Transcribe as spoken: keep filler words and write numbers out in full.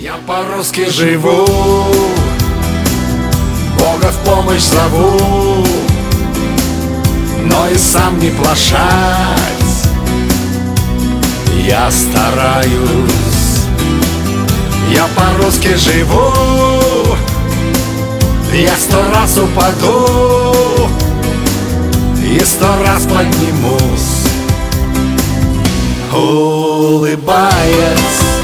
Я по-русски живу, Бога в помощь зову, но и сам не плашать я стараюсь. Я по-русски живу, я сто раз упаду и сто раз поднимусь, улыбаясь.